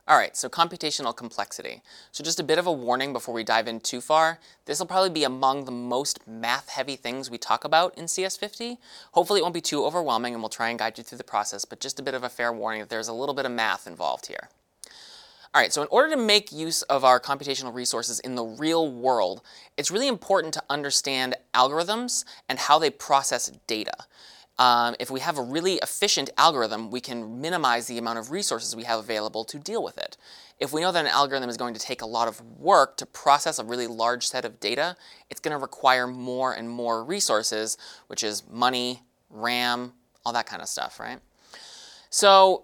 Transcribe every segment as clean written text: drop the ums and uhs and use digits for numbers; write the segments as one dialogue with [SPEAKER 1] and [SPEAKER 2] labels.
[SPEAKER 1] All right, so computational complexity. So just a bit of a warning before we dive in too far. This will probably be among the most math-heavy things we talk about in CS50. Hopefully it won't be too overwhelming and we'll try and guide you through the process, but just a bit of a fair warning that there's a little bit of math involved here. All right, so in order to make use of our computational resources in the real world, it's really important to understand algorithms and how they process data. If we have a really efficient algorithm, we can minimize the amount of resources we have available to deal with it. If we know that an algorithm is going to take a lot of work to process a really large set of data, it's going to require more and more resources, which is money, RAM, all that kind of stuff, right? So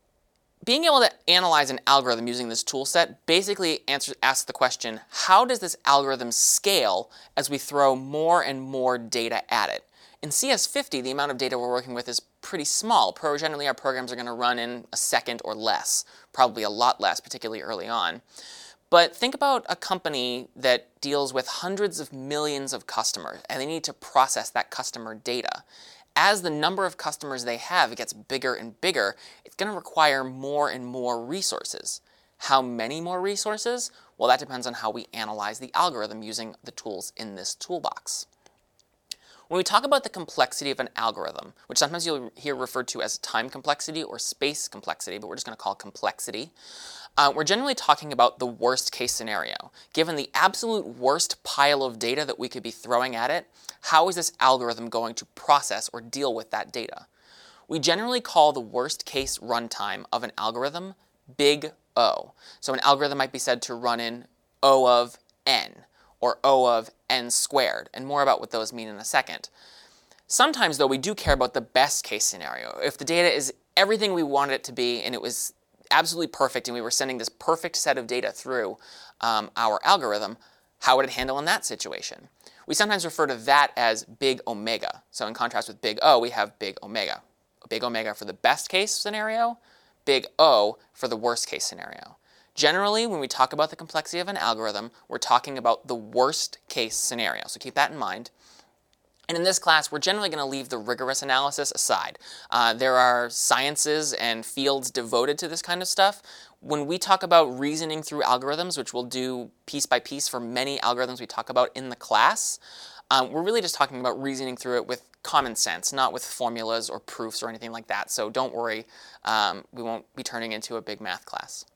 [SPEAKER 1] being able to analyze an algorithm using this tool set basically asks the question, how does this algorithm scale as we throw more and more data at it? In CS50, the amount of data we're working with is pretty small. Generally, our programs are going to run in a second or less, probably a lot less, particularly early on. But think about a company that deals with hundreds of millions of customers, and they need to process that customer data. As the number of customers they have gets bigger and bigger, it's going to require more and more resources. How many more resources? Well, that depends on how we analyze the algorithm using the tools in this toolbox. When we talk about the complexity of an algorithm, which sometimes you'll hear referred to as time complexity or space complexity, but we're just going to call it complexity, we're generally talking about the worst case scenario. Given the absolute worst pile of data that we could be throwing at it, how is this algorithm going to process or deal with that data? We generally call the worst case runtime of an algorithm big O. So an algorithm might be said to run in O of n, or O of n squared, and more about what those mean in a second. Sometimes, though, we do care about the best case scenario. If the data is everything we wanted it to be and it was absolutely perfect and we were sending this perfect set of data through our algorithm, how would it handle in that situation? We sometimes refer to that as big omega. So in contrast with big O, we have big omega. Big omega for the best case scenario, big O for the worst case scenario. Generally, when we talk about the complexity of an algorithm, we're talking about the worst case scenario. So keep that in mind. And in this class, we're generally going to leave the rigorous analysis aside. There are sciences and fields devoted to this kind of stuff. When we talk about reasoning through algorithms, which we'll do piece by piece for many algorithms we talk about in the class, we're really just talking about reasoning through it with common sense, not with formulas or proofs or anything like that. So don't worry, we won't be turning into a big math class.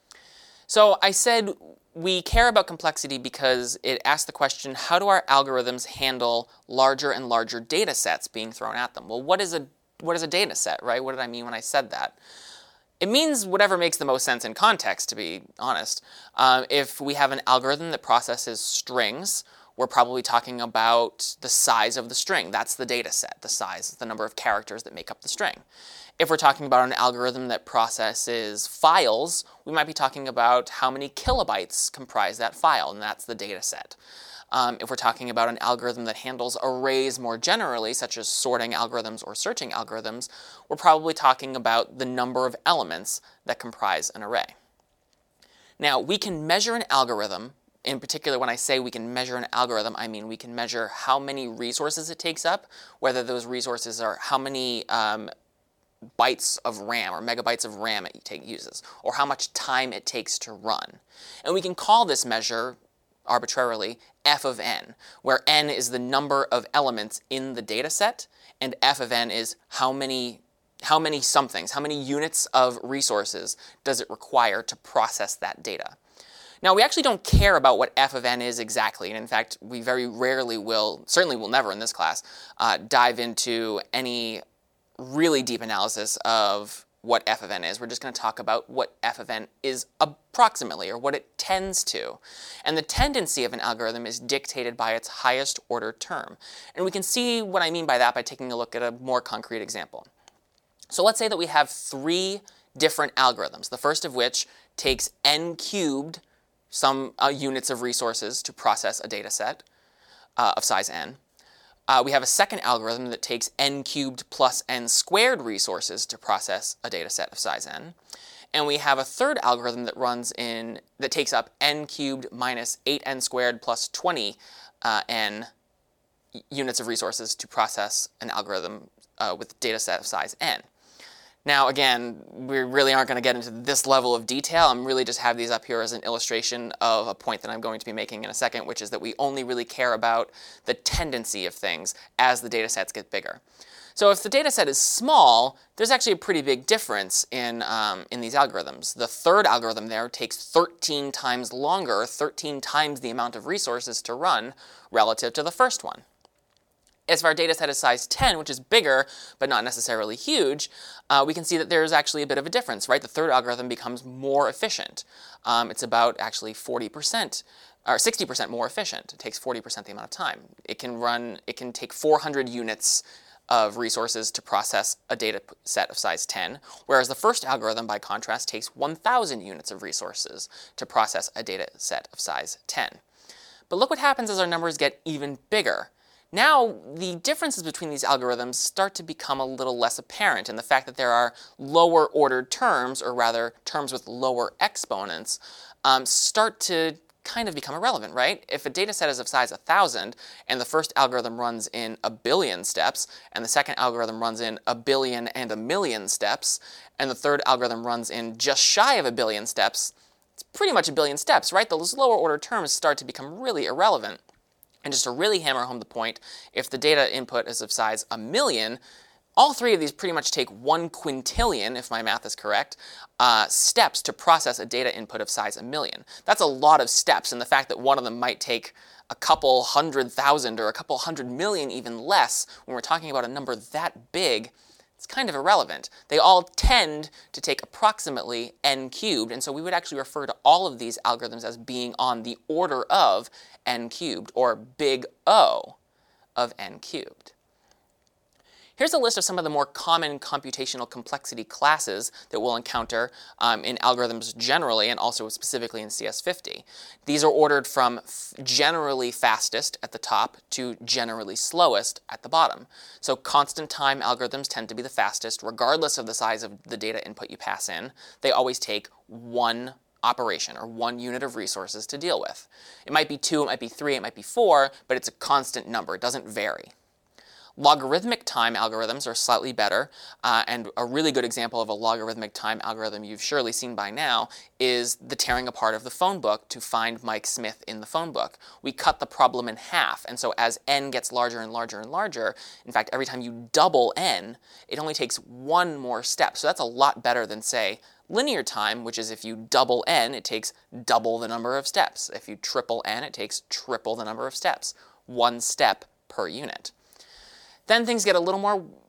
[SPEAKER 1] So I said we care about complexity because it asks the question, how do our algorithms handle larger and larger data sets being thrown at them? Well, what is a data set, right? What did I mean when I said that? It means whatever makes the most sense in context, to be honest. If we have an algorithm that processes strings, we're probably talking about the size of the string. That's the data set, the size, the number of characters that make up the string. If we're talking about an algorithm that processes files, we might be talking about how many kilobytes comprise that file, and that's the data set. If we're talking about an algorithm that handles arrays more generally, such as sorting algorithms or searching algorithms, we're probably talking about the number of elements that comprise an array. Now, we can measure an algorithm. In particular, when I say we can measure an algorithm, I mean we can measure how many resources it takes up, whether those resources are how many bytes of RAM or megabytes of RAM it uses, or how much time it takes to run. And we can call this measure, arbitrarily, f of n, where n is the number of elements in the data set, and f of n is how many somethings, how many units of resources does it require to process that data. Now, we actually don't care about what f of n is exactly, and in fact, we very rarely will, certainly will never in this class, dive into any really deep analysis of what f of n is. We're just going to talk about what f of n is approximately, or what it tends to. And the tendency of an algorithm is dictated by its highest order term. And we can see what I mean by that by taking a look at a more concrete example. So let's say that we have 3 different algorithms, the first of which takes n cubed some units of resources to process a data set of size n. We have a second algorithm that takes n cubed plus n squared resources to process a data set of size n. And we have a third algorithm that takes up n cubed minus 8n squared plus 20 n units of resources to process an algorithm with data set of size n. Now, again, we really aren't going to get into this level of detail. I'm really just have these up here as an illustration of a point that I'm going to be making in a second, which is that we only really care about the tendency of things as the data sets get bigger. So if the data set is small, there's actually a pretty big difference in these algorithms. The third algorithm there takes 13 times longer, 13 times the amount of resources to run relative to the first one. If our data set is size 10, which is bigger but not necessarily huge, we can see that there's actually a bit of a difference, right? The third algorithm becomes more efficient. It's about actually 40%, or 60% more efficient. It takes 40% the amount of time. It can take 400 units of resources to process a data set of size 10, whereas the first algorithm, by contrast, takes 1,000 units of resources to process a data set of size 10. But look what happens as our numbers get even bigger. Now, the differences between these algorithms start to become a little less apparent, and the fact that there are lower ordered terms, or rather terms with lower exponents, start to kind of become irrelevant, right? If a data set is of size 1,000 and the first algorithm runs in 1 billion steps and the second algorithm runs in 1 billion and 1 million steps and the third algorithm runs in just shy of 1 billion steps, it's pretty much 1 billion steps, right? Those lower order terms start to become really irrelevant. And just to really hammer home the point, if the data input is of size 1 million, all three of these pretty much take 1 quintillion, if my math is correct, steps to process a data input of size 1 million. That's a lot of steps, and the fact that one of them might take a couple 100,000 or a couple 100 million, even less, when we're talking about a number that big, it's kind of irrelevant. They all tend to take approximately n cubed, and so we would actually refer to all of these algorithms as being on the order of n cubed, or big O of n cubed. Here's a list of some of the more common computational complexity classes that we'll encounter in algorithms generally, and also specifically in CS50. These are ordered from generally fastest at the top to generally slowest at the bottom. So constant time algorithms tend to be the fastest, regardless of the size of the data input you pass in. They always take one operation, or one unit of resources to deal with. It might be 2, it might be 3, it might be 4, but it's a constant number. It doesn't vary. Logarithmic time algorithms are slightly better, and a really good example of a logarithmic time algorithm you've surely seen by now is the tearing apart of the phone book to find Mike Smith in the phone book. We cut the problem in half, and so as n gets larger and larger and larger, in fact, every time you double n, it only takes one more step. So that's a lot better than, say, linear time, which is if you double n, it takes double the number of steps. If you triple n, it takes triple the number of steps. 1 step per unit. Then things get a little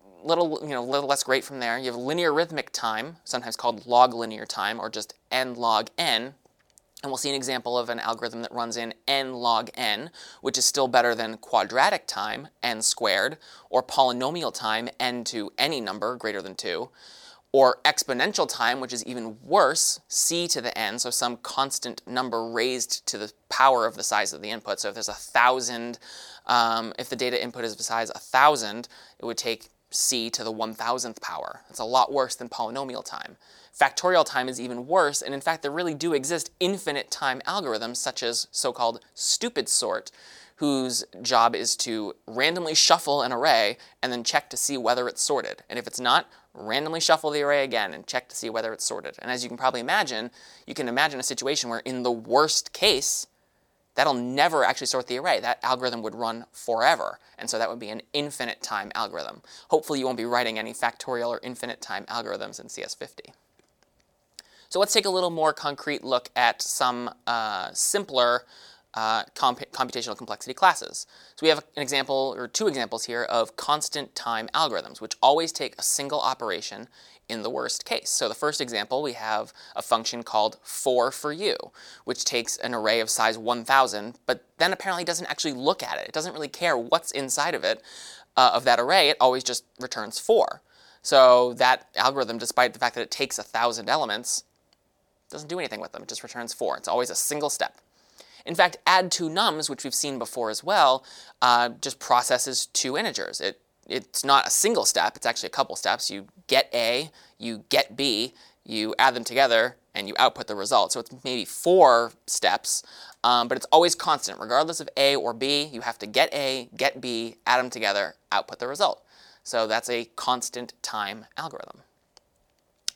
[SPEAKER 1] less great from there. You have linear arithmetic time, sometimes called log linear time, or just n log n. And we'll see an example of an algorithm that runs in n log n, which is still better than quadratic time, n squared, or polynomial time, n to any number greater than 2. Or exponential time, which is even worse, c to the n, so some constant number raised to the power of the size of the input. So if there's 1,000, if the data input is of size 1,000, it would take c to the 1,000th power. It's a lot worse than polynomial time. Factorial time is even worse, and in fact there really do exist infinite time algorithms, such as so-called stupid sort, whose job is to randomly shuffle an array and then check to see whether it's sorted. And if it's not, randomly shuffle the array again and check to see whether it's sorted. And as you can probably imagine, you can imagine a situation where in the worst case, that'll never actually sort the array. That algorithm would run forever. And so that would be an infinite time algorithm. Hopefully you won't be writing any factorial or infinite time algorithms in CS50. So let's take a little more concrete look at some simpler computational complexity classes. So we have an example, or 2 examples here, of constant time algorithms, which always take a single operation in the worst case. So the first example, we have a function called for you, which takes an array of size 1,000, but then apparently doesn't actually look at it. It doesn't really care what's inside of it, of that array. It always just returns 4. So that algorithm, despite the fact that it takes 1,000 elements, doesn't do anything with them. It just returns 4. It's always a single step. In fact, add 2 nums, which we've seen before as well, just processes 2 integers. It's not a single step. It's actually a couple steps. You get A, you get B, you add them together, and you output the result. So it's maybe 4 steps, but it's always constant. Regardless of A or B, you have to get A, get B, add them together, output the result. So that's a constant time algorithm.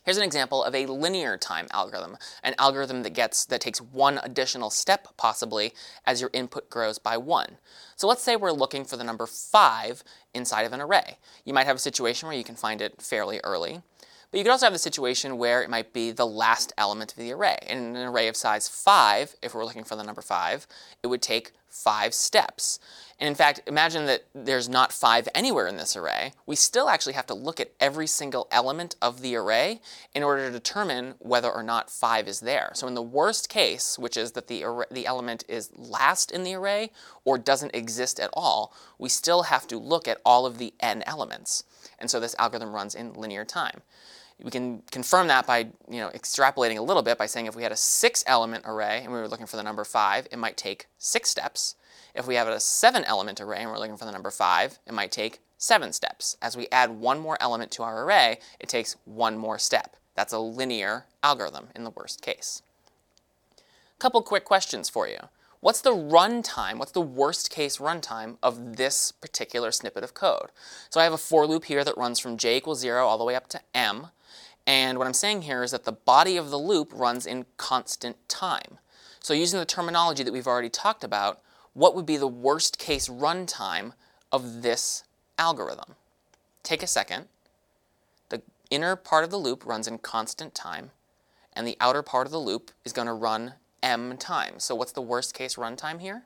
[SPEAKER 1] Here's an example of a linear time algorithm, an algorithm that takes one additional step, possibly, as your input grows by 1. So let's say we're looking for the number 5 inside of an array. You might have a situation where you can find it fairly early, but you could also have the situation where it might be the last element of the array. In an array of size 5, if we're looking for the number 5, it would take 5 steps. And in fact, imagine that there's not 5 anywhere in this array. We still actually have to look at every single element of the array in order to determine whether or not 5 is there. So in the worst case, which is that the element is last in the array or doesn't exist at all, we still have to look at all of the n elements. And so this algorithm runs in linear time. We can confirm that by extrapolating a little bit by saying if we had a 6-element array and we were looking for the number 5, it might take 6 steps. If we have a 7-element array and we're looking for the number 5, it might take 7 steps. As we add one more element to our array, it takes one more step. That's a linear algorithm in the worst case. Couple quick questions for you. What's the runtime, what's the worst case runtime of this particular snippet of code? So I have a for loop here that runs from j equals 0 all the way up to m. And what I'm saying here is that the body of the loop runs in constant time. So using the terminology that we've already talked about, what would be the worst case runtime of this algorithm? Take a second. The inner part of the loop runs in constant time, and the outer part of the loop is going to run m times. So what's the worst case runtime here?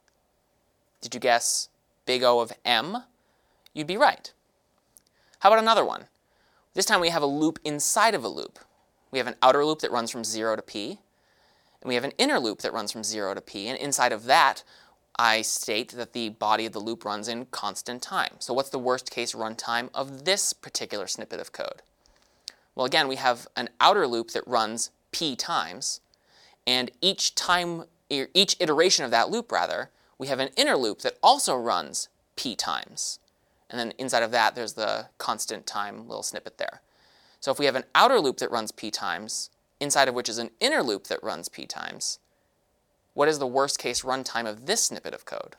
[SPEAKER 1] Did you guess big O of m? You'd be right. How about another one? This time we have a loop inside of a loop. We have an outer loop that runs from 0 to p, and we have an inner loop that runs from 0 to p, and inside of that I state that the body of the loop runs in constant time. So what's the worst case runtime of this particular snippet of code? Well, again, we have an outer loop that runs p times, and each iteration of that loop, we have an inner loop that also runs p times. And then inside of that, there's the constant time little snippet there. So if we have an outer loop that runs p times, inside of which is an inner loop that runs p times, what is the worst case runtime of this snippet of code?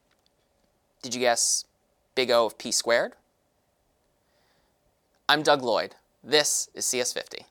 [SPEAKER 1] Did you guess big O of p squared? I'm Doug Lloyd. This is CS50.